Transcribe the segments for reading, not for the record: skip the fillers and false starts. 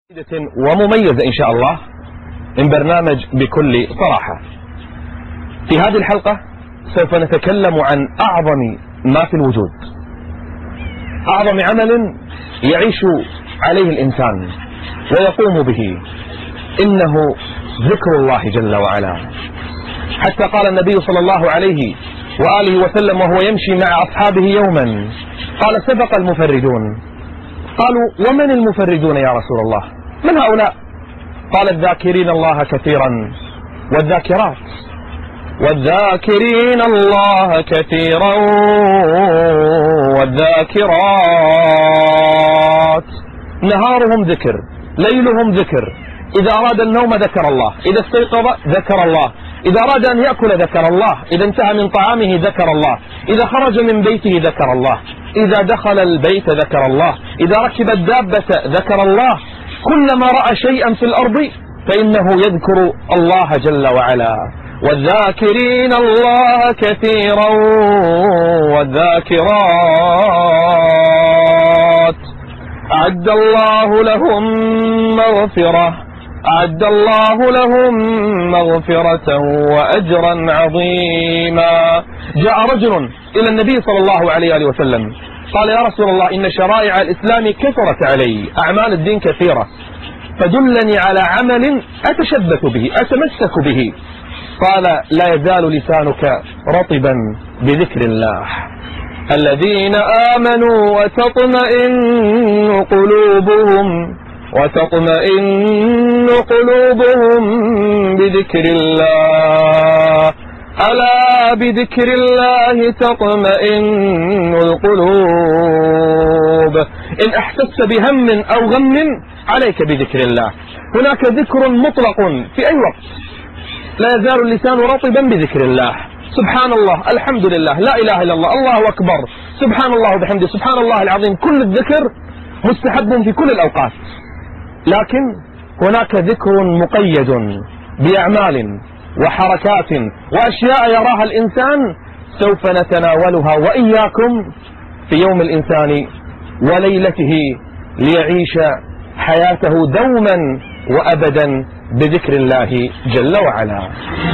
ومميزة إن شاء الله من برنامج بكل صراحة. في هذه الحلقة سوف نتكلم عن أعظم ما في الوجود، أعظم عمل يعيش عليه الإنسان ويقوم به، إنه ذكر الله جل وعلا. حتى قال النبي صلى الله عليه وآله وسلم وهو يمشي مع أصحابه يوما، قال: سبق المفردون. قالوا: ومن المفردون يا رسول الله؟ من هؤلاء؟ قال: الذاكرين الله كثيرا والذاكرات، والذاكرين الله كثيرا والذاكرات، نهارهم ذكر، ليلهم ذكر، إذا أراد النوم ذكر الله، إذا استيقظ ذكر الله، إذا أراد أن يأكل ذكر الله، إذا انتهى من طعامه ذكر الله، إذا خرج من بيته ذكر الله، إذا دخل البيت ذكر الله، إذا ركب الدابة ذكر الله، كلما رأى شيئا في الأرض فإنه يذكر الله جل وعلا. والذاكرين الله كثيرا والذاكرات أعد الله لهم مغفرة، أعد الله لهم مغفرة وأجرا عظيما. جاء رجل إلى النبي صلى الله عليه وسلم قال: يا رسول الله، إن شرائع الإسلام كثرت علي، أعمال الدين كثيرة، فدلني على عمل أتشبث به أتمسك به. قال: لا يزال لسانك رطبا بذكر الله. الذين آمنوا وتطمئن قلوبهم بذكر الله، ألا بذكر الله تطمئن القلوب. إن أحسست بهم أو غم عليك بذكر الله. هناك ذكر مطلق في أي وقت، لا يزال اللسان رطبا بذكر الله. سبحان الله، الحمد لله، لا إله إلا الله، الله أكبر، سبحان الله وبحمده، سبحان الله العظيم. كل الذكر مستحب في كل الأوقات، لكن هناك ذكر مقيد بأعمال وحركات وأشياء يراها الإنسان سوف نتناولها وإياكم في يوم الإنسان وليلته، ليعيش حياته دوما وأبدا بذكر الله جل وعلا.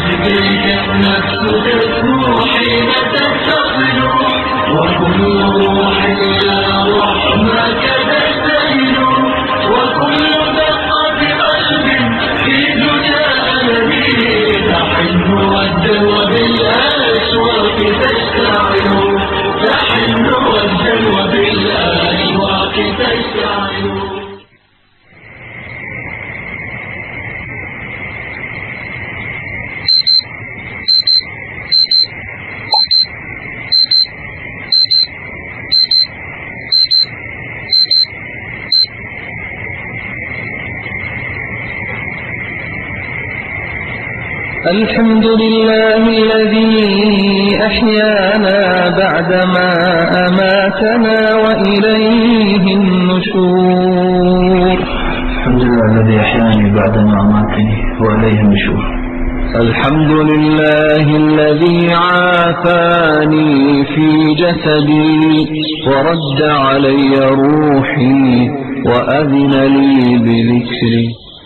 الحمد لله الذي أحيانا بعدما أماتنا وإليه النشور. الحمد لله الذي أحياني بعدما أماتني وإليه النشور. الحمد لله الذي عافاني في جسدي ورد علي روحي وأذن لي بذكري.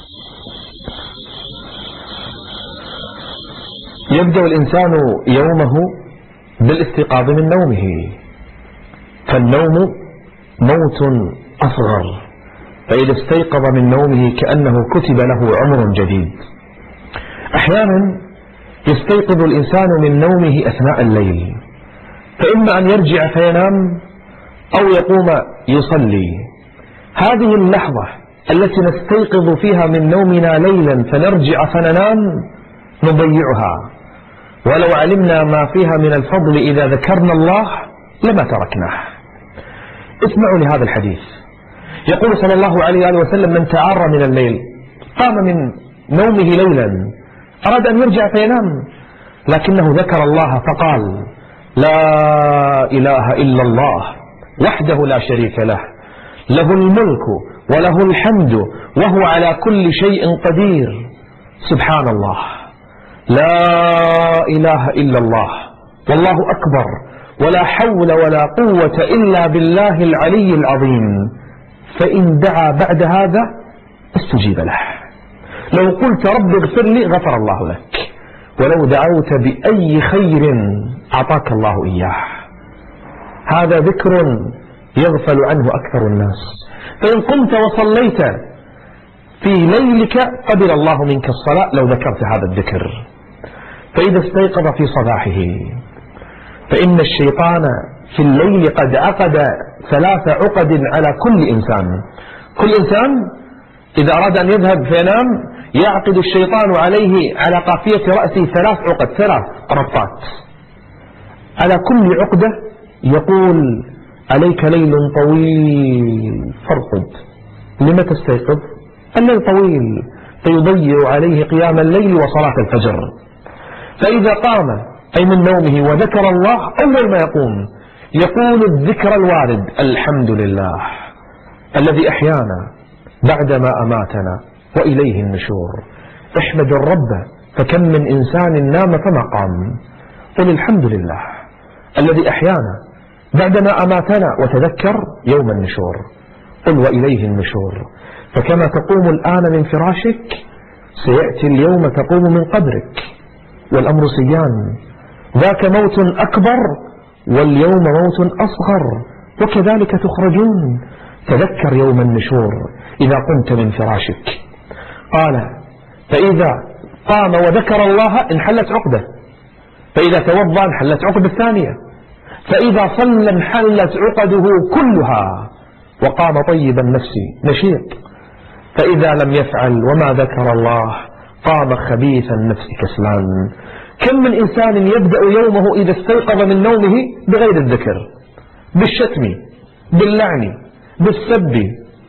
يبدأ الإنسان يومه بالاستيقاظ من نومه، فالنوم موت أصغر، فإذا استيقظ من نومه كأنه كتب له عمر جديد. أحيانا يستيقظ الإنسان من نومه أثناء الليل، فإما أن يرجع فينام أو يقوم يصلي. هذه اللحظة التي نستيقظ فيها من نومنا ليلا فنرجع فننام نضيعها، ولو علمنا ما فيها من الفضل إذا ذكرنا الله لما تركناه. اسمعوا لهذا الحديث. يقول صلى الله عليه وسلم: من تعار من الليل، قام من نومه ليلا، أراد أن يرجع فينام، لكنه ذكر الله فقال: لا إله إلا الله وحده لا شريك له، له الملك وله الحمد وهو على كل شيء قدير. سبحان الله، لا إله إلا الله، والله أكبر، ولا حول ولا قوة إلا بالله العلي العظيم. فإن دعا بعد هذا استجيب له. لو قلت رب اغفر لي غفر الله لك، ولو دعوت بأي خير أعطاك الله إياه. هذا ذكر يغفل عنه أكثر الناس. فإن قمت وصليت في ليلك قبل الله منك الصلاة لو ذكرت هذا الذكر. فإذا استيقظ في صباحه، فإن الشيطان في الليل قد عقد 3 عقد على كل إنسان. كل إنسان إذا أراد أن يذهب فينام يعقد الشيطان عليه على قافية رأسه 3 عقد، 3 ربطات. على كل عقدة يقول عليك ليل طويل فارقد. لما تستيقظ؟ الليل طويل، فيضيع عليه قيام الليل وصلاة الفجر. فإذا قام أي من نومه وذكر الله أول ما يقول الذكر الوارد: الحمد لله الذي أحيانا بعدما أماتنا وإليه النشور. احمد الرب فكم من إنسان نام فما قام. قل الحمد لله الذي أحيانا بعدما أماتنا وتذكر يوم النشور. قل وإليه النشور. فكما تقوم الآن من فراشك سيأتي اليوم تقوم من قبرك، والأمر سيان. ذاك موت أكبر واليوم موت أصغر، وكذلك تخرجون. تذكر يوم النشور إذا قمت من فراشك. قال: فإذا قام وذكر الله انحلت عقدة، فإذا توضأ انحلت عقدة الثانية، فإذا صلى انحلت عقده كلها وقام طيب النفس نشيط. فإذا لم يفعل وما ذكر الله قام خبيث النفس كسلان. كم من إنسان يبدأ يومه إذا استيقظ من نومه بغير الذكر، بالشتم، باللعن، بالسب،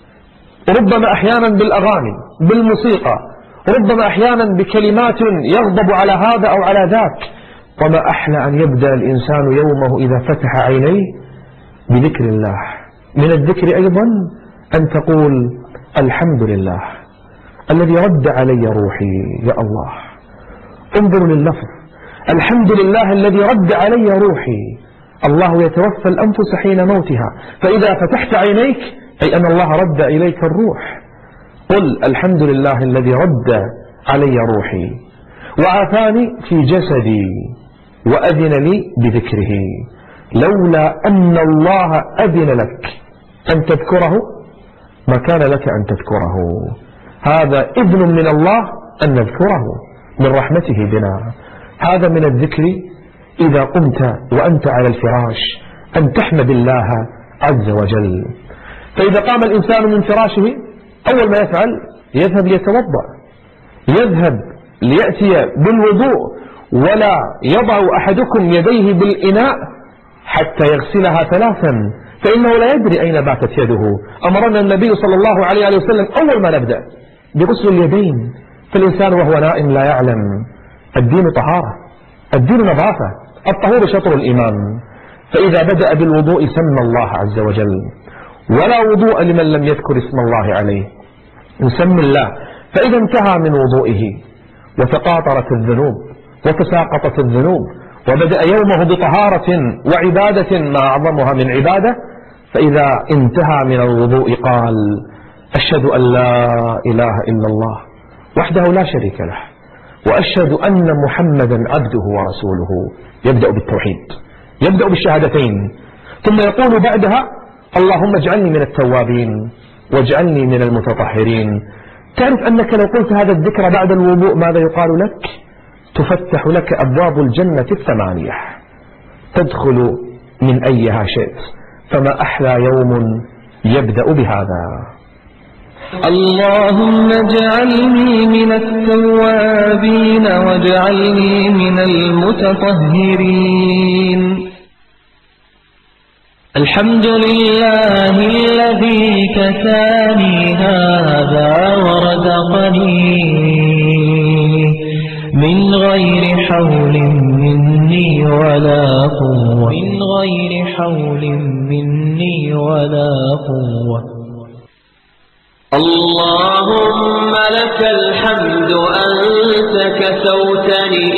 ربما أحيانا بالأغاني، بالموسيقى، ربما أحيانا بكلمات يغضب على هذا أو على ذاك. وما أحلى أن يبدأ الإنسان يومه إذا فتح عينيه بذكر الله. من الذكر أيضا أن تقول: الحمد لله الذي رد علي روحي. يا الله، انظروا لللفظ: الحمد لله الذي رد علي روحي. الله يتوفى الأنفس حين موتها، فإذا فتحت عينيك أي أن الله رد إليك الروح. قل الحمد لله الذي رد علي روحي وعافاني في جسدي وأذن لي بذكره. لولا أن الله أذن لك أن تذكره ما كان لك أن تذكره. هذا إذن من الله أن نذكره من رحمته بنا. هذا من الذكر إذا قمت وأنت على الفراش أن تحمد الله عز وجل. فإذا قام الإنسان من فراشه أول ما يفعل يذهب ليتوضأ، يذهب ليأتي بالوضوء، ولا يضع أحدكم يديه بالإناء حتى يغسلها 3، فإنه لا يدري أين باتت يده. أمرنا النبي صلى الله عليه وسلم أول ما نبدأ بغسل اليدين. فالإنسان وهو نائم لا يعلم الدين طهارة، الدين نظافة، الطهور شطر الإيمان. فإذا بدأ بالوضوء سمى الله عز وجل، ولا وضوء لمن لم يذكر اسم الله عليه. نسمي الله. فإذا انتهى من وضوئه وتقاطرت الذنوب وتساقطت الذنوب وبدأ يومه بطهارة وعبادة ما أعظمها من عبادة، فإذا انتهى من الوضوء قال: أشهد أن لا إله إلا الله وحده لا شريك له، وأشهد أن محمدا عبده ورسوله. يبدأ بالتوحيد، يبدأ بالشهادتين، ثم يقول بعدها: اللهم اجعلني من التوابين واجعلني من المتطهرين. تعرف أنك لو قلت هذا الذكر بعد الوضوء ماذا يقال لك؟ تفتح لك أبواب الجنة 8، تدخل من أيها شئت. فما أحلى يوم يبدأ بهذا. اللهم اجعلني من التوابين واجعلني من المتطهرين. الحمد لله الذي كساني هذا ورزقني من غير حول مني ولا قوة، من غير حول مني ولا قوة. اللهم لك الحمد أنت كسوتني،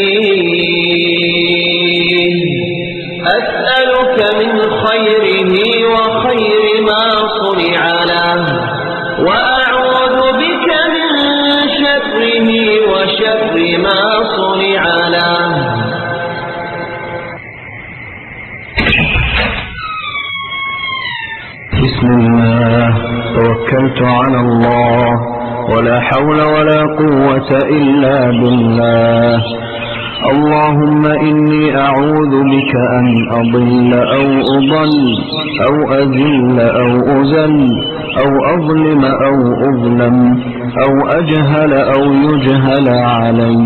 أسألك من خيره وخير ما صنع له، وأعوذ الله ولا حول ولا قوة إلا بالله. اللهم إني أعوذ بك أن أضل أو أضل أو أذل أو أذل أو أظلم أو أظلم أو أجهل أو يجهل علي.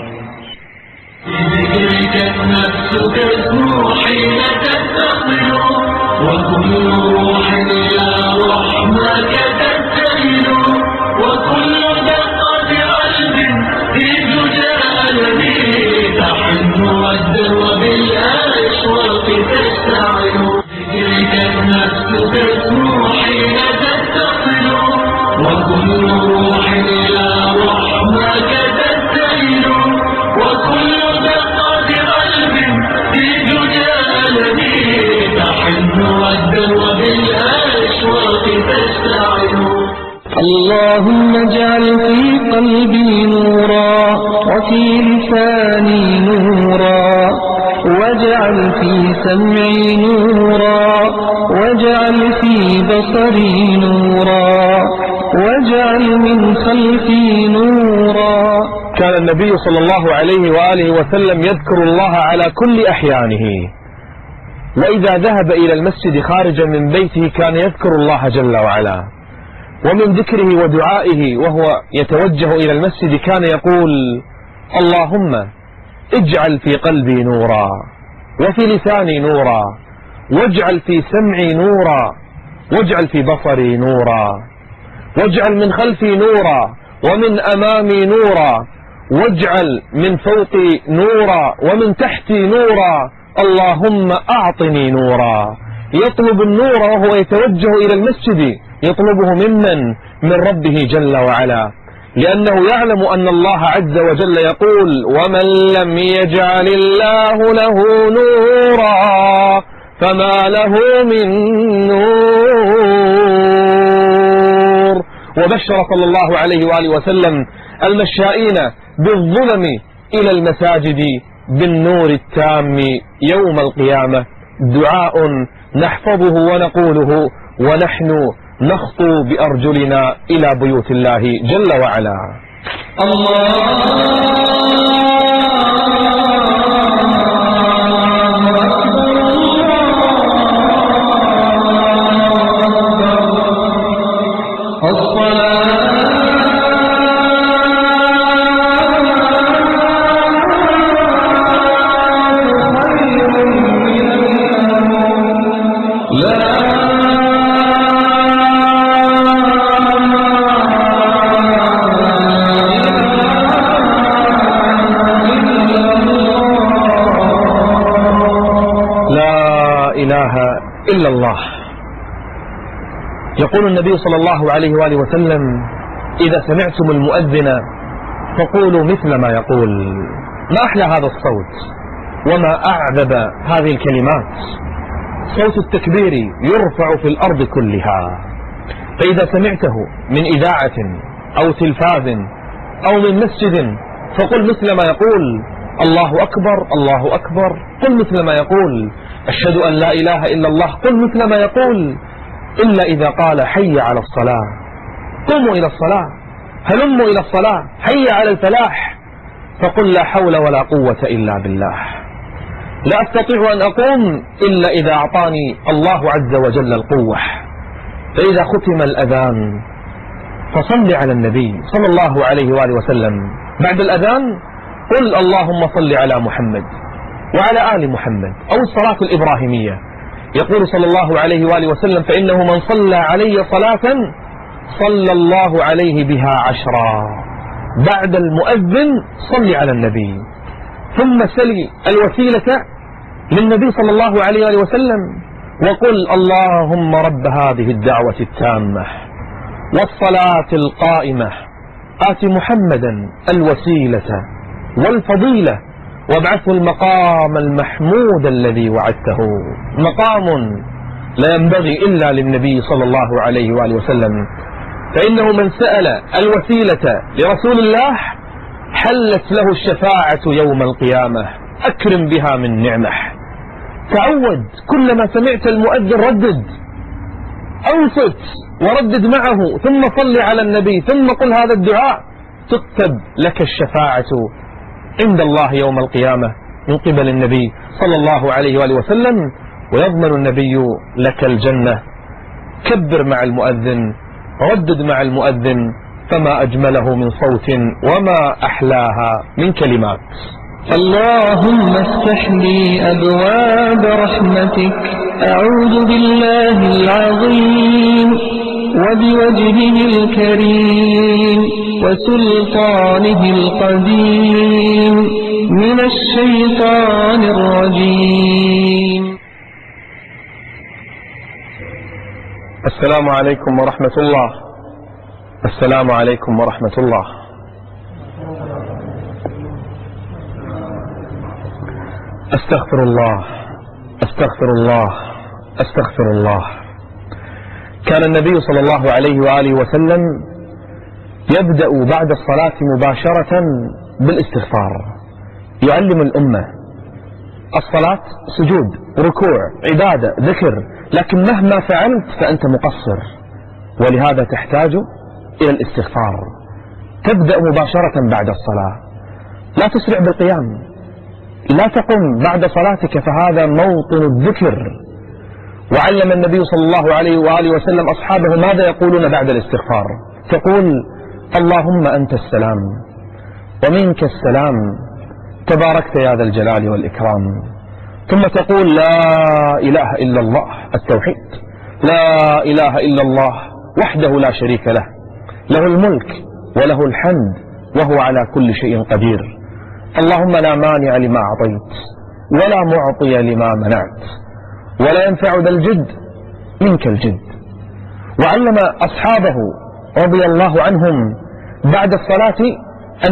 بذكرك النفس تسمو حين تستقبل وكل روح إلى رحمك تتجه وكل دقة قلب في جدالني تحن والدر بالأشواق تشتعل. بذكرك النفس تسمو حين تستقبل وكل روح إلى رحمك تتجه وكل دقة قلب في جدالني تحن والدر بالأشواق تشتعل. اللهم اجعل في قلبي نورا وفي لساني نورا واجعل في سمعي نورا واجعل في بصري نورا واجعل من خلفي نورا. كان النبي صلى الله عليه وآله وسلم يذكر الله على كل أحيانه، وإذا ذهب إلى المسجد خارجا من بيته كان يذكر الله جل وعلا. ومن ذكره ودعائه وهو يتوجه إلى المسجد كان يقول: اللهم اجعل في قلبي نورا وفي لساني نورا واجعل في سمعي نورا واجعل في بصري نورا واجعل من خلفي نورا ومن أمامي نورا واجعل من فوقي نورا ومن تحتي نورا. اللهم أعطني نورا. يطلب النور وهو يتوجه إلى المسجد، يطلبه من ربه جل وعلا، لأنه يعلم أن الله عز وجل يقول: ومن لم يجعل الله له نورا فما له من نور. وبشر صلى الله عليه وآله وسلم المشائين بالظلم إلى المساجد بالنور التام يوم القيامة. دعاء نحفظه ونقوله ونحن نخطو بأرجلنا إلى بيوت الله جل وعلا. إلا الله. يقول النبي صلى الله عليه وآله وسلم: إذا سمعتم المؤذن فقولوا مثل ما يقول. ما أحلى هذا الصوت وما أعذب هذه الكلمات. صوت التكبير يرفع في الأرض كلها، فإذا سمعته من إذاعة أو تلفاز أو من مسجد فقل مثل ما يقول: الله أكبر الله أكبر، قل مثل ما يقول: أشهد أن لا إله إلا الله، قل مثل ما يقول. إلا إذا قال: حي على الصلاة، قوموا إلى الصلاة، هلموا إلى الصلاة، حي على الفلاح، فقل: لا حول ولا قوة إلا بالله، لا أستطيع أن أقوم إلا إذا أعطاني الله عز وجل القوة. فإذا ختم الأذان فصل على النبي صلى الله عليه وآله وسلم. بعد الأذان قل: اللهم صل على محمد وعلى آل محمد، أو الصلاة الإبراهيمية. يقول صلى الله عليه وآله وسلم: فإنه من صلى علي صلاة صلى الله عليه بها 10. بعد المؤذن صل على النبي، ثم سل الوسيلة للنبي صلى الله عليه وآله وسلم، وقل: اللهم رب هذه الدعوة التامة والصلاة القائمة آت محمدا الوسيلة والفضيلة وابعثه المقام المحمود الذي وعدته. مقام لا ينبغي إلا للنبي صلى الله عليه وآله وسلم، فإنه من سأل الوسيلة لرسول الله حلت له الشفاعة يوم القيامة. أكرم بها من نعمة. تعود كلما سمعت المؤذن ردد، أنصت وردد معه ثم صل على النبي ثم قل هذا الدعاء تكتب لك الشفاعة عند الله يوم القيامة من قبل النبي صلى الله عليه وآله وسلم، ويضمن النبي لك الجنة. كبر مع المؤذن، ردد مع المؤذن، فما أجمله من صوت وما أحلاها من كلمات. اللهم افتح لي أبواب رحمتك، أعوذ بالله العظيم وبوجهه الكريم وسلطانه القديم من الشيطان الرجيم. السلام عليكم ورحمة الله. السلام عليكم ورحمة الله. أستغفر الله أستغفر الله أستغفر الله. كان النبي صلى الله عليه وآله وسلم يبدأ بعد الصلاة مباشرة بالاستغفار، يعلم الأمة. الصلاة سجود، ركوع، عبادة، ذكر، لكن مهما فعلت فأنت مقصر، ولهذا تحتاج إلى الاستغفار. تبدأ مباشرة بعد الصلاة، لا تسرع بالقيام، لا تقم بعد صلاتك، فهذا موطن الذكر. وعلم النبي صلى الله عليه وآله وسلم أصحابه ماذا يقولون بعد الاستغفار. تقول اللهم أنت السلام ومنك السلام تباركت يا ذا الجلال والإكرام. ثم تقول لا إله إلا الله، التوحيد، لا إله إلا الله وحده لا شريك له، له الملك وله الحمد وهو على كل شيء قدير. اللهم لا مانع لما أعطيت ولا معطي لما منعت ولا ينفع ذا الجد منك الجد. وعلم أصحابه رضي الله عنهم بعد الصلاة أن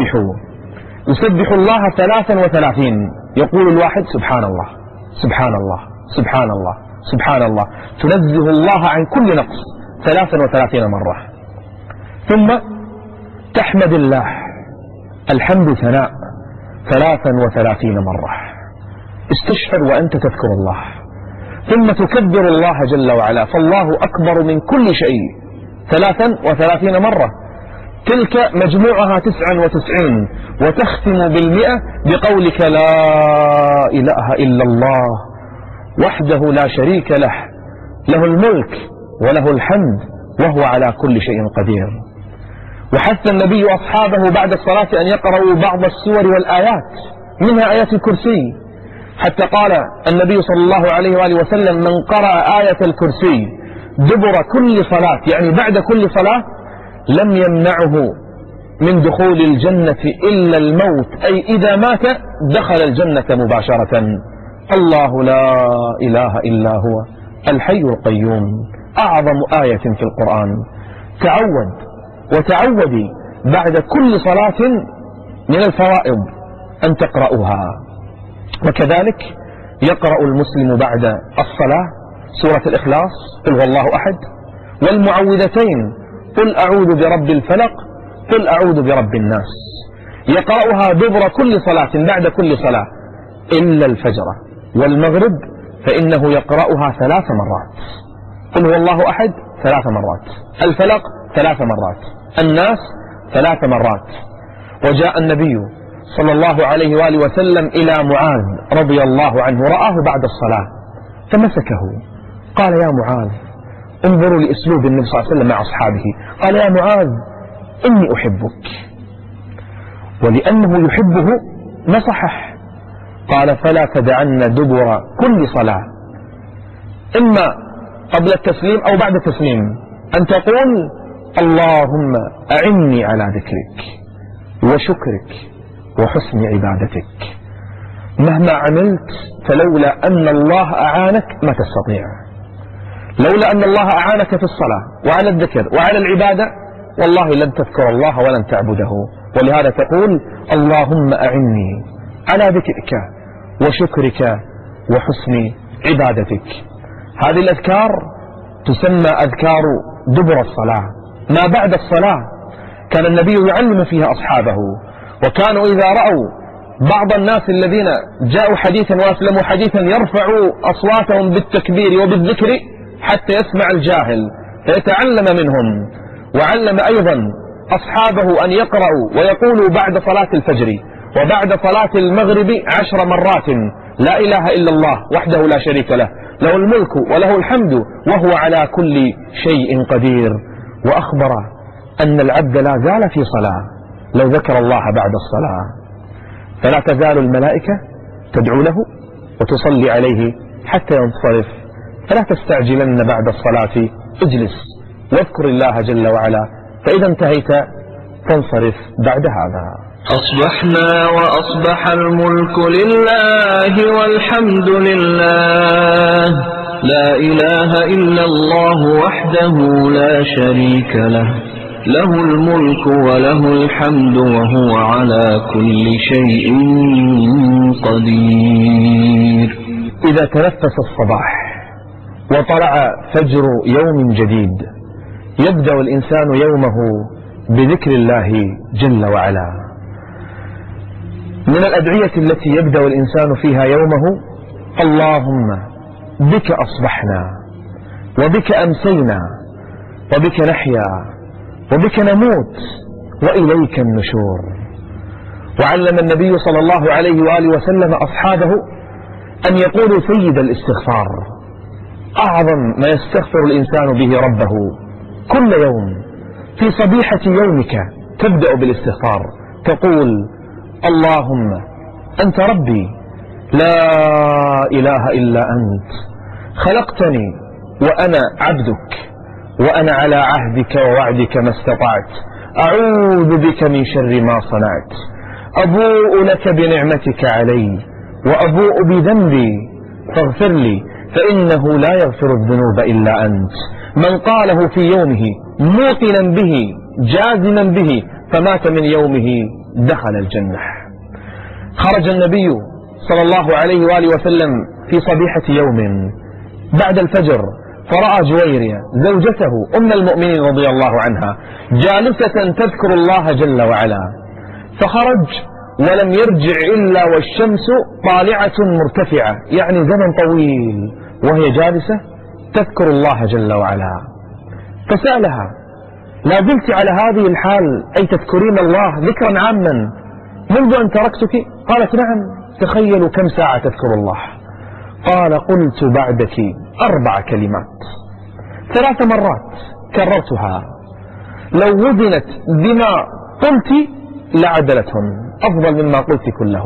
يسبحوا الله 33. يقول الواحد سبحان الله سبحان الله سبحان الله سبحان الله، تنزه الله عن كل نقص 33 مرة. ثم تحمد الله، الحمد ثناء 33 مرة، استشعر وأنت تذكر الله. ثم تكبر الله جل وعلا، فالله أكبر من كل شيء 33 مرة، تلك مجموعها 99. وتختم بالمئة بقولك لا إله إلا الله وحده لا شريك له، له الملك وله الحمد وهو على كل شيء قدير. وحث النبي أصحابه بعد الصلاة أن يقرأوا بعض السور والآيات، منها آيات الكرسي، حتى قال النبي صلى الله عليه وآله وسلم من قرأ آية الكرسي دبر كل صلاة، يعني بعد كل صلاة، لم يمنعه من دخول الجنة إلا الموت، أي إذا مات دخل الجنة مباشرة. الله لا إله إلا هو الحي القيوم، أعظم آية في القرآن. تعود وتعودي بعد كل صلاة من الفرائض أن تقرأها. وكذلك يقرأ المسلم بعد الصلاة سورة الإخلاص، قل هو الله أحد، والمعوذتين، قل أعوذ برب الفلق، قل أعوذ برب الناس. يقرأها دبر كل صلاة بعد كل صلاة إلا الفجر والمغرب، فإنه يقرأها 3 مرات. قل هو الله أحد 3 مرات، الفلق 3 مرات، الناس 3 مرات. وجاء النبي صلى الله عليه وآله وسلم إلى معاذ رضي الله عنه، رآه بعد الصلاة فمسكه، قال يا معاذ، انظروا لأسلوب النبي صلى الله عليه وسلم مع أصحابه، قال يا معاذ إني أحبك، ولأنه يحبه نصحه، قال فلا تدعن دبر كل صلاة، إما قبل التسليم أو بعد التسليم، أن تقول اللهم أعني على ذكرك وشكرك وحسن عبادتك. مهما عملت فلولا أن الله أعانك ما تستطيع، لولا أن الله أعانك في الصلاة وعلى الذكر وعلى العبادة والله لن تذكر الله ولن تعبده. ولهذا تقول اللهم أعني على ذكرك وشكرك وحسن عبادتك. هذه الأذكار تسمى أذكار دبر الصلاة، ما بعد الصلاة. كان النبي يعلم فيها أصحابه، وكانوا إذا رأوا بعض الناس الذين جاءوا حديثا وأسلموا حديثا يرفعوا أصواتهم بالتكبير وبالذكر حتى يسمع الجاهل، فيتعلم منهم. وعلم أيضا أصحابه أن يقرأوا ويقولوا بعد صلاة الفجر وبعد صلاة المغرب 10 مرات لا إله إلا الله وحده لا شريك له، له الملك وله الحمد وهو على كل شيء قدير. وأخبر أن العبد لا زال في صلاة لو ذكر الله بعد الصلاة، فلا تزال الملائكة تدعو له وتصلي عليه حتى ينصرف، فلا تستعجلن بعد الصلاة، اجلس واذكر الله جل وعلا، فإذا انتهيت فانصرف بعد هذا. أصبحنا وأصبح الملك لله والحمد لله، لا إله إلا الله وحده لا شريك له، له الملك وله الحمد وهو على كل شيء قدير. إذا تنفس الصباح وطلع فجر يوم جديد يبدأ الإنسان يومه بذكر الله جل وعلا. من الأدعية التي يبدأ الإنسان فيها يومه: اللهم بك أصبحنا وبك أمسينا وبك نحيا وبك نموت وإليك النشور. وعلم النبي صلى الله عليه وآله وسلم أصحابه أن يقولوا سيد الاستغفار، أعظم ما يستغفر الإنسان به ربه كل يوم. في صبيحة يومك تبدأ بالاستغفار، تقول: اللهم أنت ربي لا إله إلا أنت، خلقتني وأنا عبدك، وأنا على عهدك ووعدك ما استطعت، أعوذ بك من شر ما صنعت، أبوء لك بنعمتك علي وأبوء بذنبي فاغفر لي فإنه لا يغفر الذنوب إلا أنت. من قاله في يومه موقنا به جازما به فمات من يومه دخل الجنة. خرج النبي صلى الله عليه وآله وسلم في صبيحة يوم بعد الفجر فرأى جويرية زوجته أم المؤمنين رضي الله عنها جالسة تذكر الله جل وعلا، فخرج ولم يرجع إلا والشمس طالعة مرتفعة، يعني زمن طويل وهي جالسة تذكر الله جل وعلا. فسألها: لا زلت على هذه الحال أي تذكرين الله ذكرا عاما منذ أن تركتك؟ قالت: نعم. تخيلوا كم ساعة تذكر الله. قال: قلت بعدك 4 كلمات 3 مرات كررتها، لو وزنت بما قلت لعدلتهن، أفضل مما قلت كله.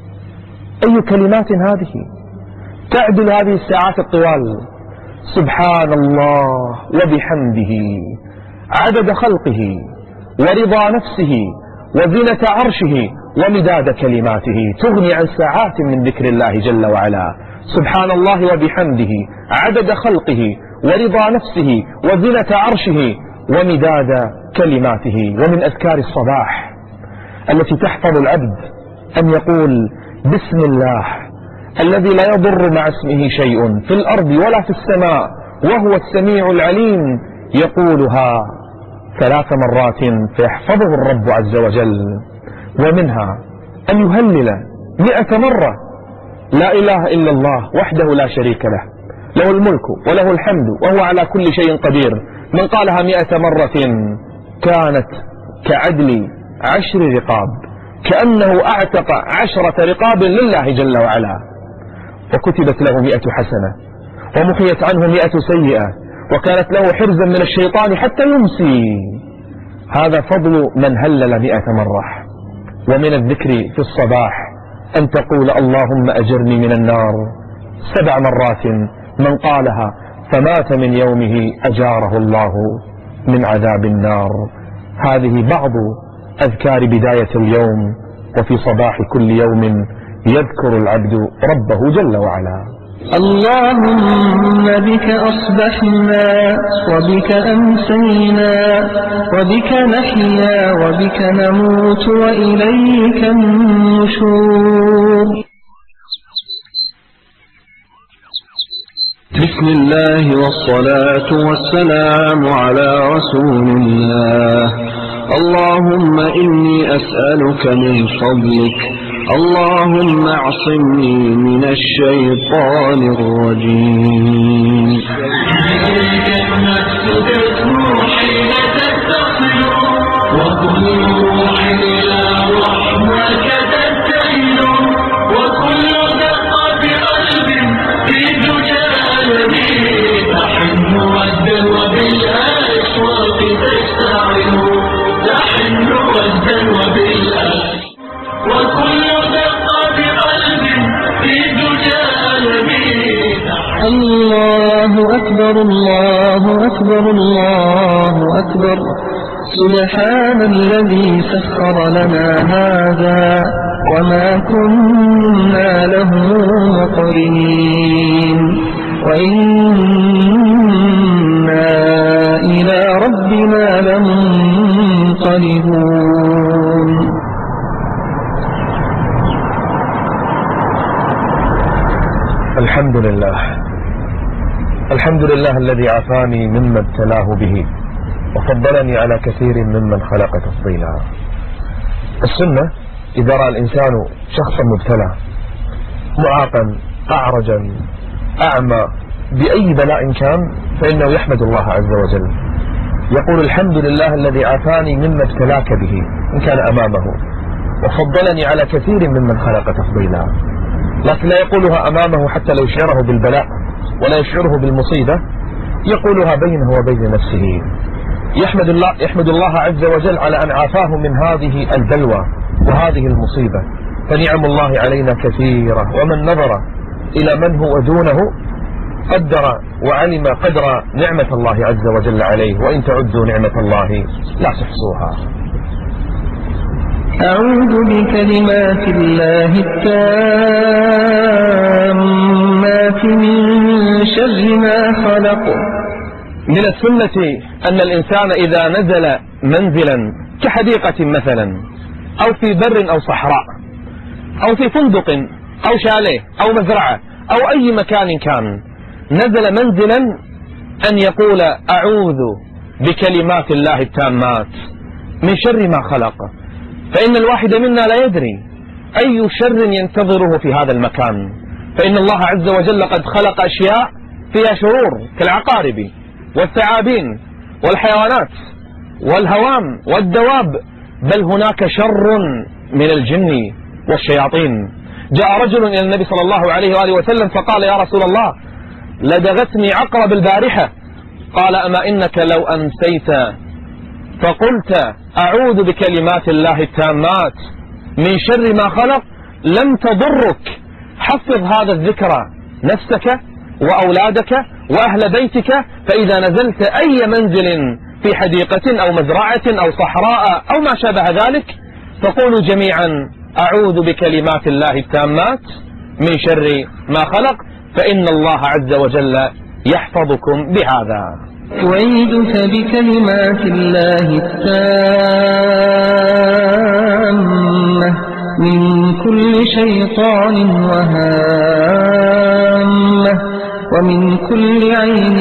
أي كلمات هذه تعدل هذه الساعات الطوال؟ سبحان الله وبحمده عدد خلقه ورضا نفسه وزنة عرشه ومداد كلماته، تغني عن ساعات من ذكر الله جل وعلا. سبحان الله وبحمده عدد خلقه ورضا نفسه وزنة عرشه ومداد كلماته. ومن أذكار الصباح التي تحفظ العبد أن يقول: بسم الله الذي لا يضر مع اسمه شيء في الأرض ولا في السماء وهو السميع العليم، يقولها 3 مرات فيحفظه الرب عز وجل. ومنها أن يهلل 100 مرة لا إله إلا الله وحده لا شريك له، له الملك وله الحمد وهو على كل شيء قدير. من قالها 100 مرة كانت كعدل 10 رقاب، كأنه أعتق 10 رقاب لله جل وعلا، وكتبت له 100 حسنة ومحيت عنه 100 سيئة، وكانت له حرزا من الشيطان حتى يمسي. هذا فضل من هلل 100 مرة. ومن الذكر في الصباح أن تقول: اللهم أجرني من النار 7 مرات، من قالها فمات من يومه أجاره الله من عذاب النار. هذه بعض أذكار بداية اليوم، وفي صباح كل يوم يذكر العبد ربه جل وعلا. اللهم بك أصبحنا وبك أمسينا وبك نحيا وبك نموت وإليك النشور. بسم الله والصلاة والسلام على رسول الله. اللهم إني أسألك من فضلك اللهم اعصمني من الشيطان الرجيم. إليك النفس تسمو حين تتصل وكل روح إلى رحمك تتهل وكل دقة قلب في دجى ألمي تحن وجدا وبالأشواق تشتعل تحن وجدا وبالأشواق وكل دقة قلب في دجى ألمي. الله أكبر الله أكبر الله أكبر. سبحان الذي سخر لنا هذا وما كنا له مقرنين وإنا إلى ربنا لمنقلبون. الحمد لله، الحمد لله الذي عافاني مما ابتلاه به وفضلني على كثير ممن خلق تفضيلا. السنة إذا رأى الإنسان شخصا مبتلى معاقا أعرجا أعمى بأي بلاء كان فإنه يحمد الله عز وجل، يقول الحمد لله الذي عافاني مما ابتلاك به إن كان أمامه وفضلني على كثير ممن خلق تفضيلا. لكن لا يقولها أمامه حتى لو يشعره بالبلاء ولا يشعره بالمصيبة، يقولها بينه وبين نفسه. يحمد الله عز وجل على أن عافاه من هذه البلوى وهذه المصيبة، فنعم الله علينا كثيرة، ومن نظر إلى من هو دونه قدر وعلم قدر نعمة الله عز وجل عليه، وإن تعدوا نعمة الله لا تحصوها. أعوذ بكلمات الله التامات من شر ما خلق. من السنة أن الإنسان إذا نزل منزلا كحديقة مثلا أو في بر أو صحراء أو في فندق أو شاليه أو مزرعة أو أي مكان كان، نزل منزلا أن يقول أعوذ بكلمات الله التامات من شر ما خلق، فإن الواحد منا لا يدري أي شر ينتظره في هذا المكان، فإن الله عز وجل قد خلق أشياء فيها شرور كالعقارب والثعابين والحيوانات والهوام والدواب، بل هناك شر من الجن والشياطين. جاء رجل إلى النبي صلى الله عليه وآله وسلم فقال يا رسول الله لدغتني عقرب البارحة، قال أما إنك لو أمسيت فقلت أعوذ بكلمات الله التامات من شر ما خلق لم تضرك. حفظ هذا الذكر نفسك وأولادك وأهل بيتك، فإذا نزلت أي منزل في حديقة أو مزرعة أو صحراء أو ما شابه ذلك فقولوا جميعا أعوذ بكلمات الله التامات من شر ما خلق، فإن الله عز وجل يحفظكم بهذا. أعيذك بكلمات الله التامة من كل شيطان وهامة ومن كل عين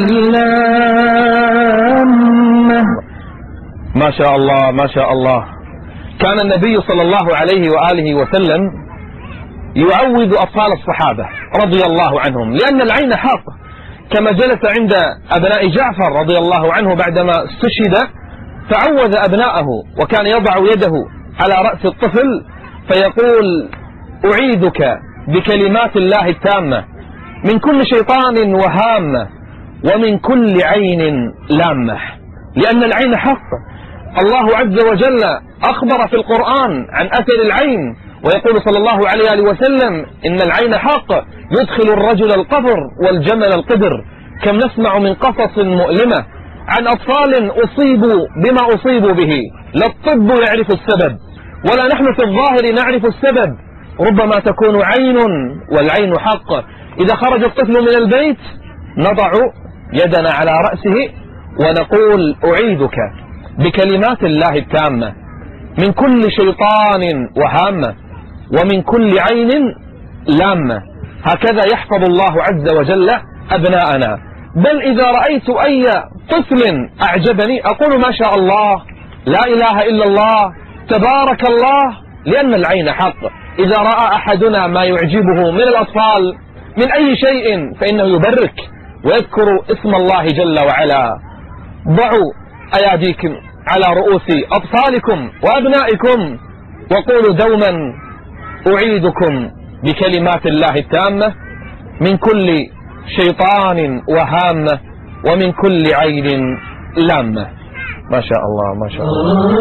لامة. ما شاء الله ما شاء الله. كان النبي صلى الله عليه وآله وسلم يعوذ أطفال الصحابة رضي الله عنهم، لأن العين حق، كما جلس عند أبناء جعفر رضي الله عنه بعدما استشهد فعوذ أبناءه، وكان يضع يده على رأس الطفل فيقول أعيذك بكلمات الله التامة من كل شيطان وهامة ومن كل عين لامة، لأن العين حق. الله عز وجل أخبر في القرآن عن أثر العين، ويقول صلى الله عليه وسلم إن العين حق يدخل الرجل القبر والجمل القدر. كم نسمع من قصص مؤلمة عن أطفال أصيبوا بما أصيبوا به، لا الطب يعرف السبب ولا نحن في الظاهر نعرف السبب. ربما تكون عين والعين حق. إذا خرج الطفل من البيت نضع يدنا على رأسه ونقول أعيذك بكلمات الله التامة من كل شيطان وهامة ومن كل عين لامة. هكذا يحفظ الله عز وجل أبناءنا. بل إذا رأيت أي طفل أعجبني أقول ما شاء الله، لا إله إلا الله، تبارك الله، لأن العين حق. إذا رأى أحدنا ما يعجبه من الأطفال من أي شيء فإنه يبرك ويذكر اسم الله جل وعلا. ضعوا أياديكم على رؤوس أطفالكم وأبنائكم وقولوا دوما أعيدكم بكلمات الله التامة من كل شيطان وهامة ومن كل عين لامة. ما شاء الله ما شاء الله.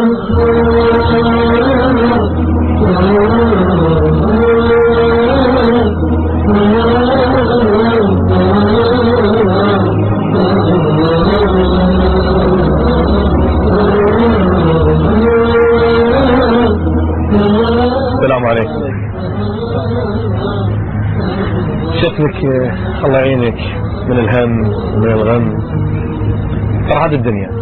السلام عليكم. شكلك الله يعينك من الهم ومن الغم. ترى هذه الدنيا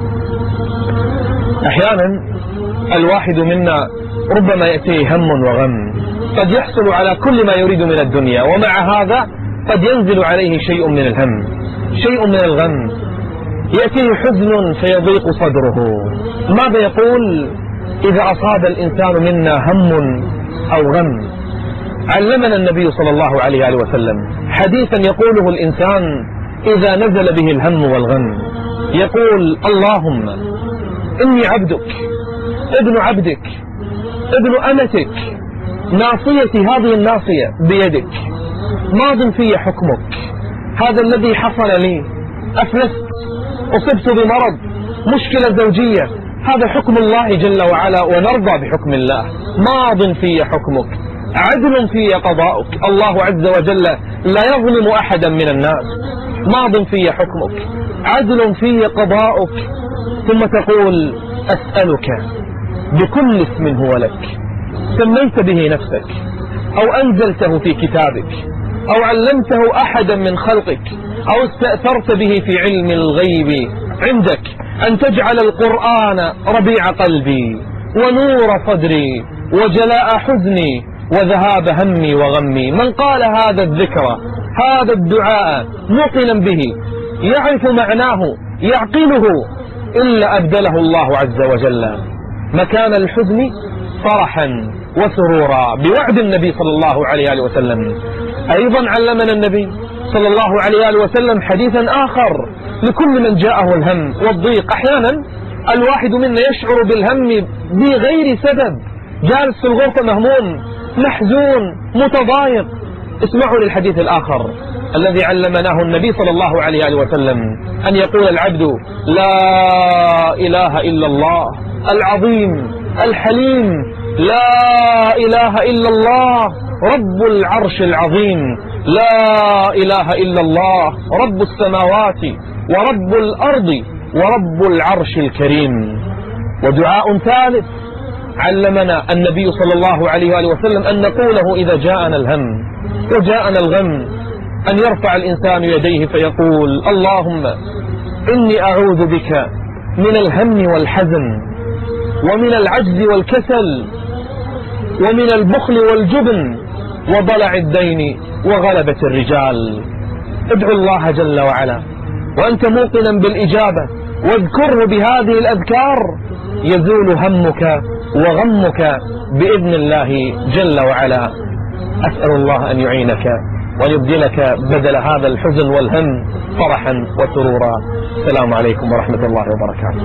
أحيانا الواحد منا ربما يأتيه هم وغم، قد يحصل على كل ما يريد من الدنيا، ومع هذا قد ينزل عليه شيء من الهم شيء من الغم، يأتيه حزن فيضيق صدره. ماذا يقول إذا أصاب الإنسان منا هم أو غم؟ علمنا النبي صلى الله عليه وسلم حديثا يقوله الإنسان إذا نزل به الهم والغم، يقول اللهم إني عبدك ابن عبدك ابن أمتك، ناصيتي هذه الناصية بيدك، ماض في حكمك، هذا الذي حصل لي، أفلست، أصبت بمرض، مشكلة زوجية، هذا حكم الله جل وعلا ونرضى بحكم الله. ماض في حكمك، عدل في قضاؤك، الله عز وجل لا يظلم أحدا من الناس. ماض في حكمك، عدل في قضاؤك. ثم تقول أسألك بكل اسم هو لك سميت به نفسك أو أنزلته في كتابك أو علمته أحدا من خلقك أو استأثرت به في علم الغيب عندك أن تجعل القرآن ربيع قلبي ونور صدري وجلاء حزني وذهاب همي وغمي. من قال هذا الذكر هذا الدعاء موقنا به يعرف معناه يعقله إلا أبدله الله عز وجل مكان الحزن فرحا وسرورا بوعد النبي صلى الله عليه وسلم. أيضا علمنا النبي صلى الله عليه وسلم حديثا آخر لكل من جاءه الهم والضيق. أحيانا الواحد منا يشعر بالهم بغير سبب، جالس في الغرفة مهموم محزون متضايق. اسمعوا للحديث الآخر الذي علمناه النبي صلى الله عليه وسلم أن يقول العبد لا إله إلا الله العظيم الحليم، لا إله إلا الله رب العرش العظيم، لا إله إلا الله رب السماوات ورب الأرض ورب العرش الكريم. ودعاء ثالث علمنا النبي صلى الله عليه وسلم أن نقوله إذا جاءنا الهم وجاءنا الغم، أن يرفع الإنسان يديه فيقول اللهم إني أعوذ بك من الهم والحزن ومن العجز والكسل ومن البخل والجبن وضلع الدين وغلبة الرجال. ادعو الله جل وعلا وأنت موقنا بالإجابة، واذكره بهذه الأذكار يزول همك وغمك بإذن الله جل وعلا. أسأل الله أن يعينك وأن يبدلك بدل هذا الحزن والهم فرحا وسرورا. السلام عليكم ورحمة الله وبركاته.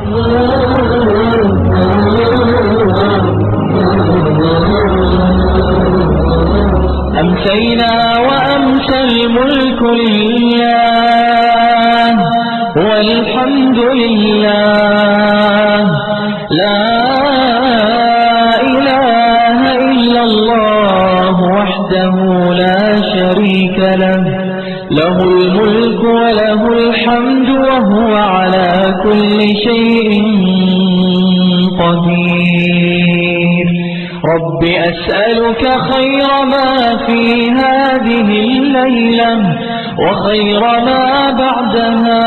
أمسينا وأمسى الملك لله والحمد لله، لا إله إلا الله وحده لا شريك له، له الملك وله الحمد وهو على كل شيء قدير. رب أسألك خير ما في هذه الليلة وخير ما بعدها،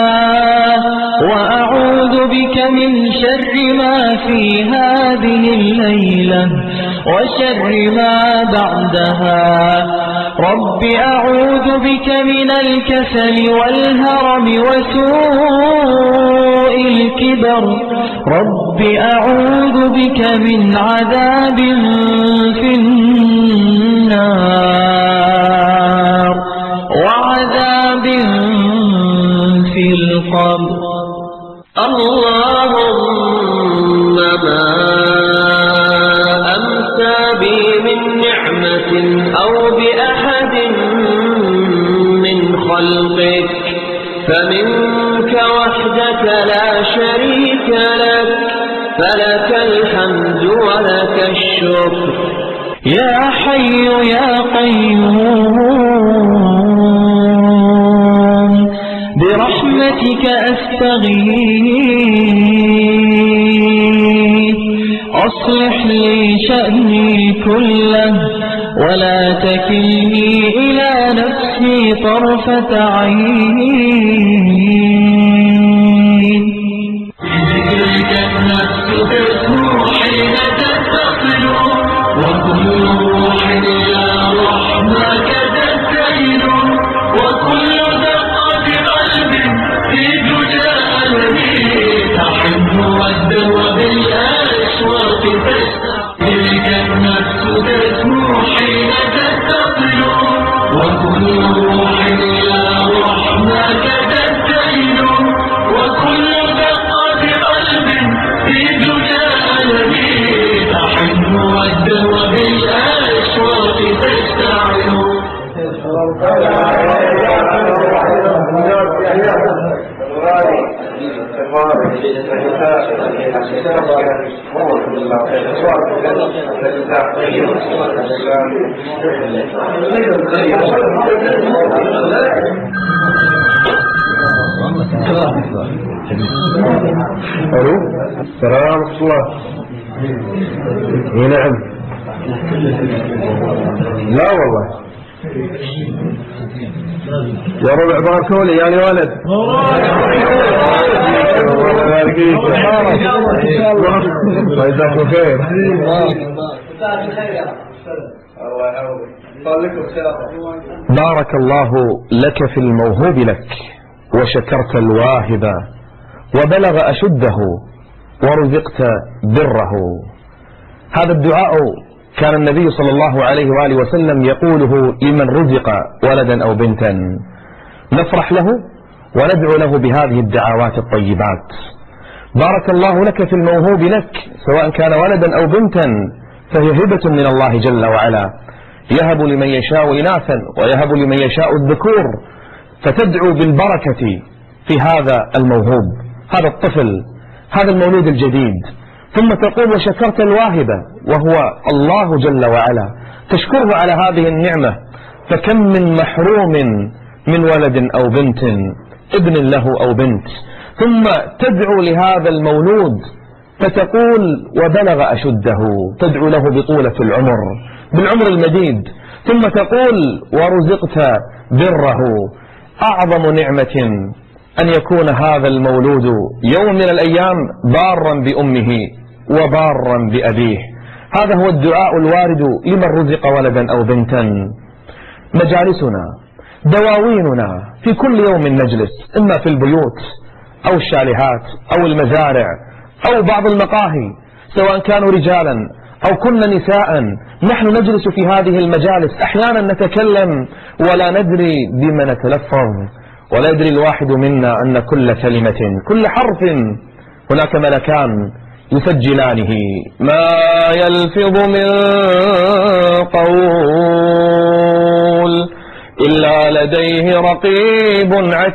وأعوذ بك من شر ما في هذه الليلة وشر ما بعدها، رب أعوذ بك من الكسل والهرم وسوء الكبر رب أعوذ بك من عذاب في النار وعذاب في القبر. اللهم ما أمسى بي من نعمة أو بأحد من خلقك فمنك وحدك لا شريك لك فلك الحمد ولك الشكر يا حي يا قيوم برحمتك أستغيث أصلح لي شأني كله ولا تكلني إلى نفسي طرفة عين. بذكرك النفس تسمو حين تتصل وكل روح إلى رحمك تتجه وكل دقة قلب في دجى ألمي تحب والدو بالأشواق تستحيلك النفس تسمو حين تتصل وكل روح إلى رحمك تتجه وكل دقة قلب في دجى ألمي تحب والدو بالأشواق تستعين. الو السلام ورحمة الله. نعم لا والله يا ربع باركولي يعني ولد جزاكم خير. بارك الله لك في الموهوب لك وشكرت الواهب وبلغ أشده ورزقت بره. هذا الدعاء كان النبي صلى الله عليه وآله وسلم يقوله لمن رزق ولدا أو بنتا. نفرح له وندعو له بهذه الدعوات الطيبات. بارك الله لك في الموهوب لك سواء كان ولدا أو بنتا فهي هبة من الله جل وعلا يهب لمن يشاء إناثا ويهب لمن يشاء الذكور فتدعو بالبركة في هذا الموهوب هذا الطفل هذا المولود الجديد ثم تقول وشكرت الواهب وهو الله جل وعلا تشكره على هذه النعمة. فكم من محروم من ولد أو بنت ابن له أو بنت ثم تدعو لهذا المولود فتقول وبلغ أشده تدعو له بطولة العمر بالعمر المديد ثم تقول ورزقت بره. أعظم نعمة أن يكون هذا المولود يوم من الأيام بارا بأمه وبارا بأبيه. هذا هو الدعاء الوارد لمن رزق ولدا أو بنتا. مجالسنا دواويننا في كل يوم نجلس إما في البيوت أو الشاليهات أو المزارع أو بعض المقاهي سواء كانوا رجالا أو كنا نساء نحن نجلس في هذه المجالس أحيانا نتكلم ولا ندري بما نتلفظ ولا يدري الواحد منا أن كل كلمة كل حرف هناك ملكان يسجلانه ما يلفظ من قول إلا لديه رقيب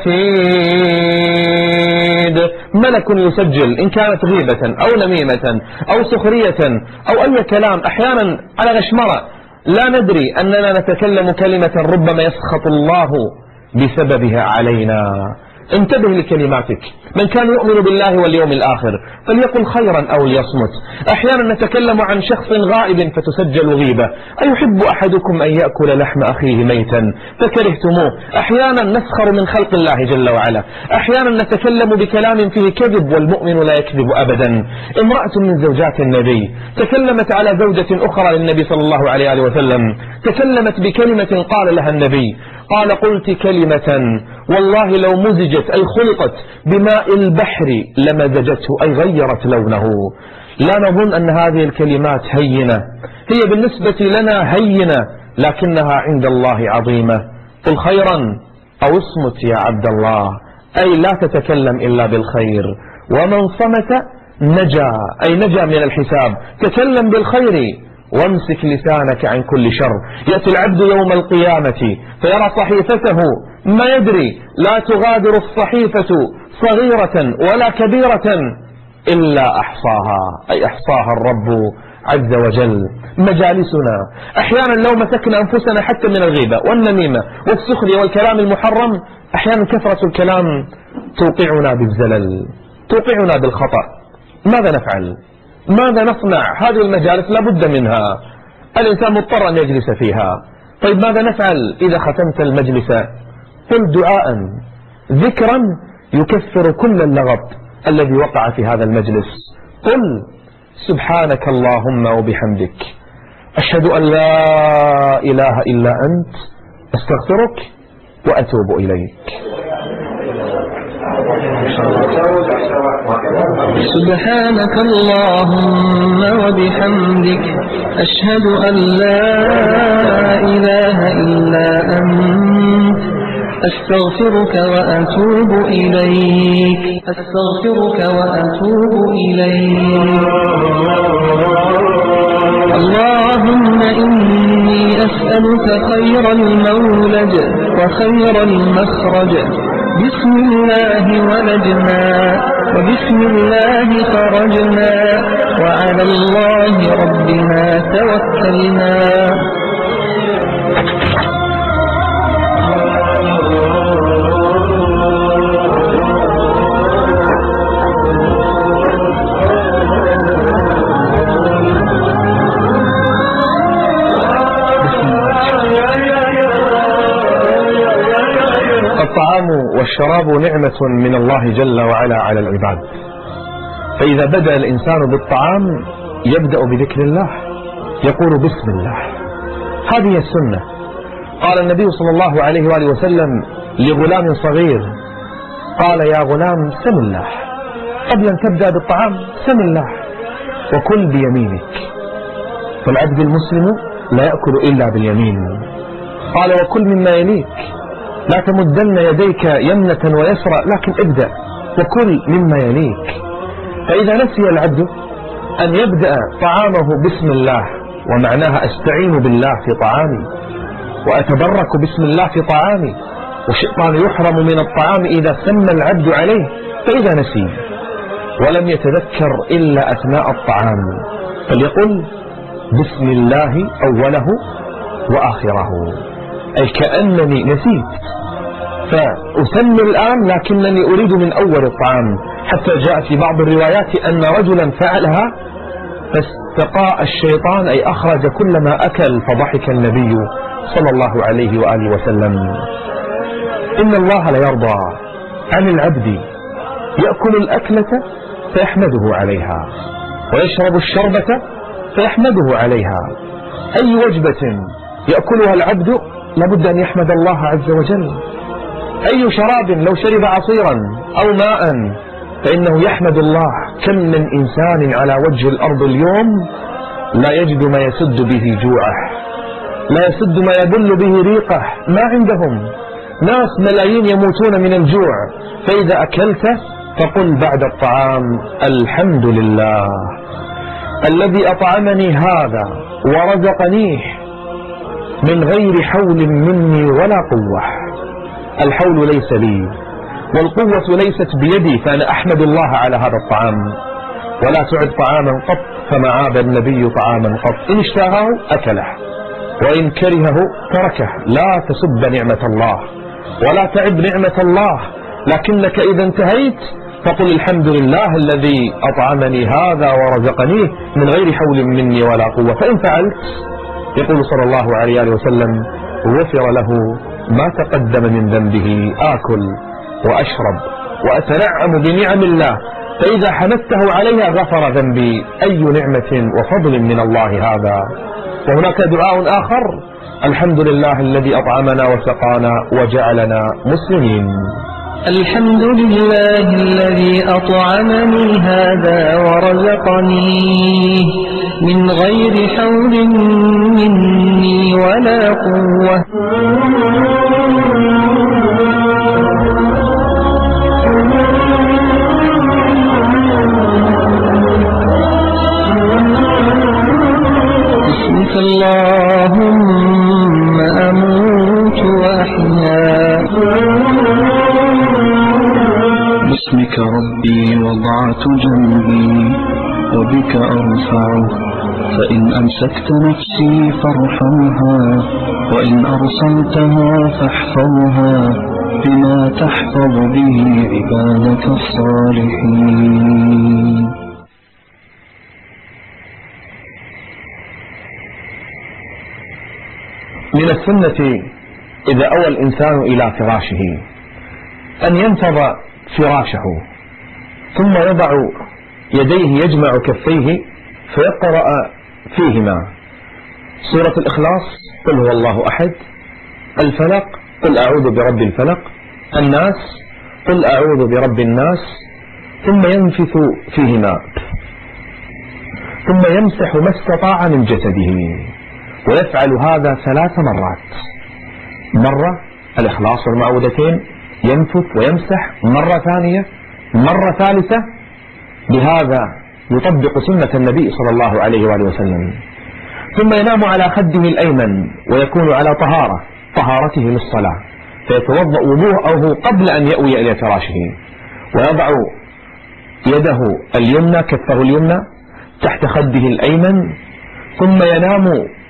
عتيد. ملك يسجل إن كانت غيبة أو نميمة أو سخرية أو أي كلام أحيانا على غشمرة لا ندري أننا نتكلم كلمة ربما يسخط الله بسببها علينا. انتبه لكلماتك. من كان يؤمن بالله واليوم الآخر فليقل خيرا أو ليصمت. أحيانا نتكلم عن شخص غائب فتسجل غيبة. أيحب أحدكم أن يأكل لحم أخيه ميتا فكرهتموه؟ أحيانا نسخر من خلق الله جل وعلا. أحيانا نتكلم بكلام فيه كذب والمؤمن لا يكذب أبدا. امرأة من زوجات النبي تكلمت على زوجة أخرى للنبي صلى الله عليه وسلم، تكلمت بكلمة قال لها النبي، قال قلت كلمة والله لو مزجت أي خلطت بماء البحر لمزجته أي غيرت لونه. لا نظن أن هذه الكلمات هينة، هي بالنسبة لنا هينة لكنها عند الله عظيمة. قل خيرا أو اصمت يا عبد الله، أي لا تتكلم إلا بالخير. ومن صمت نجا أي نجا من الحساب. تكلم بالخير وامسك لسانك عن كل شر. يأتي العبد يوم القيامة فيرى صحيفته ما يدري، لا تغادر الصحيفة صغيرة ولا كبيرة إلا أحصاها، أي أحصاها الرب عز وجل. مجالسنا أحيانا لو مسكنا أنفسنا حتى من الغيبة والنميمة والسخرية والكلام المحرم، أحيانا كثرة الكلام توقعنا بالزلل، توقعنا بالخطأ. ماذا نفعل؟ ماذا نصنع؟ هذه المجالس لا بد منها، الإنسان مضطر أن يجلس فيها. طيب ماذا نفعل إذا ختمت المجلس؟ قل دعاء ذكرا يكفر كل اللغط الذي وقع في هذا المجلس. قل سبحانك اللهم وبحمدك أشهد أن لا إله إلا أنت أستغفرك وأتوب إليك. سبحانك اللهم وبحمدك أشهد أن لا إله إلا أنت أستغفرك وأتوب إليك. أستغفرك وأتوب إليك. اللهم إني أسألك خير المولد وخير المخرج. بسم الله ولجنا وبسم الله خرجنا وعلى الله ربنا توكلنا. الطعام والشراب نعمة من الله جل وعلا على العباد، فإذا بدأ الإنسان بالطعام يبدأ بذكر الله، يقول بسم الله. هذه السنة. قال النبي صلى الله عليه وآله وسلم لغلام صغير، قال يا غلام سم الله، قبل أن تبدأ بالطعام سم الله وكل بيمينك. فالعبد المسلم لا يأكل إلا باليمين. قال وكل مما يليك، لا تمدن يديك يمنة ويسرى، لكن ابدأ وكل مما يليك. فإذا نسي العبد أن يبدأ طعامه بسم الله، ومعناها أستعين بالله في طعامي وأتبرك بسم الله في طعامي، والشيطان يحرم من الطعام إذا سمى العبد عليه. فإذا نسي ولم يتذكر إلا أثناء الطعام فليقل بسم الله أوله وآخره، أي كأنني نسيت فأسمي الآن لكنني أريد من أول الطعام. حتى جاء في بعض الروايات أن رجلا فعلها فاستقاء الشيطان، أي أخرج كل ما أكل، فضحك النبي صلى الله عليه وآله وسلم. إن الله لا يرضى عن العبد يأكل الأكلة فيحمده عليها ويشرب الشربة فيحمده عليها. أي وجبة يأكلها العبد لابد أن يحمد الله عز وجل. أي شراب لو شرب عصيرا أو ماء فإنه يحمد الله. كم من إنسان على وجه الأرض اليوم لا يجد ما يسد به جوعه، لا يسد ما يبل به ريقه، ما عندهم. ناس ملايين يموتون من الجوع. فإذا أكلت فقل بعد الطعام الحمد لله الذي أطعمني هذا ورزقنيه من غير حول مني ولا قوة. الحول ليس لي والقوة ليست بيدي، فأنا أحمد الله على هذا الطعام. ولا تعد طعاما قط فما عاب النبي طعاما قط، إن اشتهاه أكله وإن كرهه تركه. لا تسب نعمة الله ولا تعب نعمة الله لكنك إذا انتهيت فقل الحمد لله الذي أطعمني هذا ورزقنيه من غير حول مني ولا قوة. فإن فعلت يقول صلى الله عليه وسلم غفر له ما تقدم من ذنبه. آكل وأشرب وأتنعم بنعم الله، فإذا حمدته عليها غفر ذنبي. أي نعمة وفضل من الله هذا. وهناك دعاء آخر: الحمد لله الذي أطعمنا وسقانا وجعلنا مسلمين. الحمد لله الذي أطعمني هذا ورزقني من غير حول مني ولا قوة. بسمك اللهم أموت وأحيا. باسمك ربي وضعت جنبي وبك أرفعه، فإن أمسكت نفسي فارحمها، وإن أرسلتها فاحفظها بما تحفظ به عبادك الصالحين. من السنة إذا أوى الإنسان إلى فراشه أن ينفض فراشه ثم يضع يديه يجمع كفيه فيقرأ فيهما سورة الإخلاص قل هو الله أحد، الفلق قل أعوذ برب الفلق، الناس قل أعوذ برب الناس، ثم ينفث فيهما ثم يمسح ما استطاع من جسده، ويفعل هذا 3 مرات. مرة الإخلاص والمعوذتين، ينفث ويمسح مرة ثانية، مرة ثالثة. بهذا يطبق سنة النبي صلى الله عليه وآله وسلم. ثم ينام على خده الأيمن ويكون على طهارته للصلاة، فيتوضأ وضوءه قبل أن يأوي إلى فراشه، ويضع يده اليمنى كفه اليمنى تحت خده الأيمن، ثم ينام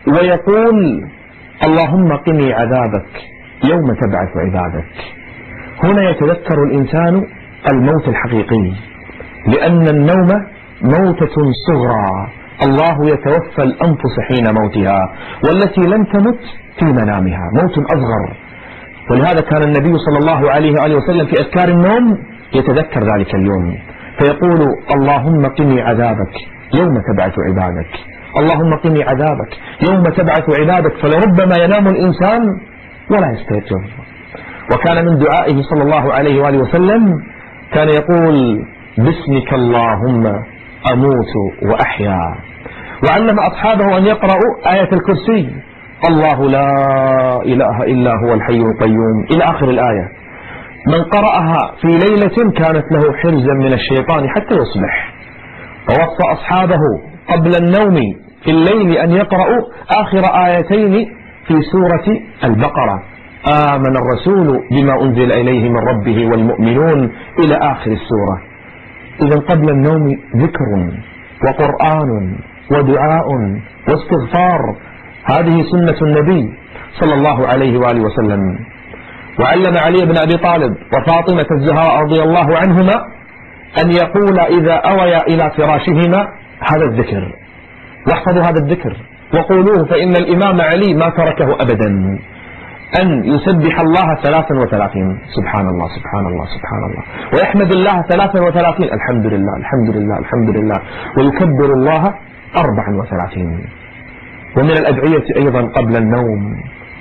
ويقول اللهم قني عذابك يوم تبعث عبادك. هنا يتذكر الإنسان الموت الحقيقي، لأن النوم موتة صغرى، الله يتوفى الأنفس حين موتها، والتي لم تمت في منامها موت أصغر. ولهذا كان النبي صلى الله عليه وآله وسلم في أذكار النوم يتذكر ذلك اليوم، فيقول اللهم قني عذابك يوم تبعث عبادك، اللهم قني عذابك يوم تبعث عبادك. فلربما ينام الإنسان ولا يستيقظ. وكان من دعائه صلى الله عليه وآله وسلم كان يقول باسمك اللهم أموت وأحيا. وعلم أصحابه أن يقرأوا آية الكرسي الله لا إله إلا هو الحي القيوم إلى آخر الآية. من قرأها في ليلة كانت له حرزا من الشيطان حتى يصبح. ووصى أصحابه قبل النوم في الليل أن يقرأوا آخر آيتين في سورة البقرة آمن الرسول بما أنزل إليه من ربه والمؤمنون إلى آخر السورة. إذا قبل النوم ذكر وقرآن ودعاء واستغفار، هذه سنة النبي صلى الله عليه وآله وسلم. وعلم علي بن أبي طالب وفاطمة الزهراء رضي الله عنهما أن يقول إذا أويا إلى فراشهما هذا الذكر، واحفظوا هذا الذكر وقولوه، فإن الإمام علي ما تركه أبدا، أن يسبح الله 33 سبحان الله سبحان الله سبحان الله، ويحمد الله 33 الحمد لله الحمد لله الحمد لله، ويكبر الله 34. ومن الأدعية أيضا قبل النوم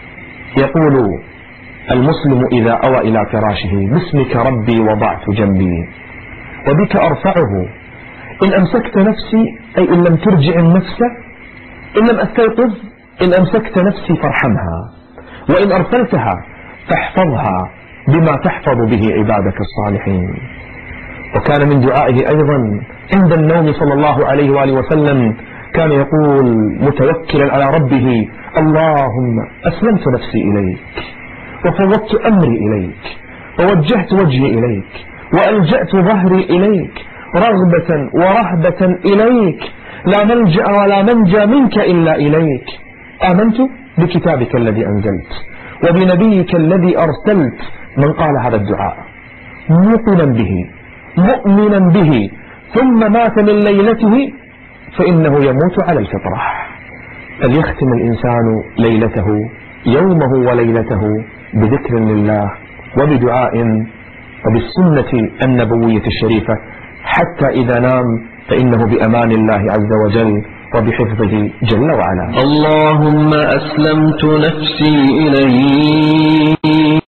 يقول المسلم إذا أوى إلى فراشه باسمك ربي وضعت جنبي وبك أرفعه، إن أمسكت نفسي أي إن لم ترجع النفس، إن لم أستيقظ إن أمسكت نفسي فارحمها، وإن أرسلتها فاحفظها بما تحفظ به عبادك الصالحين. وكان من دعائه أيضا عند النوم صلى الله عليه وآله وسلم كان يقول متوكلا على ربه اللهم أسلمت نفسي إليك وفوضت أمري إليك ووجهت وجهي إليك وألجأت ظهري إليك رغبة ورهبة إليك، لا ملجأ ولا منجى منك إلا إليك. آمنت بكتابك الذي أنزلت وبنبيك الذي أرسلت. من قال هذا الدعاء موقنا به مؤمنا به ثم مات من ليلته فإنه يموت على الفطرة. فليختم الإنسان ليلته يومه وليلته بذكر لله وبدعاء وبالسنة النبوية الشريفة، حتى إذا نام فإنه بأمان الله عز وجل وبحفظه جل وعلا. اللهم أسلمت نفسي إليك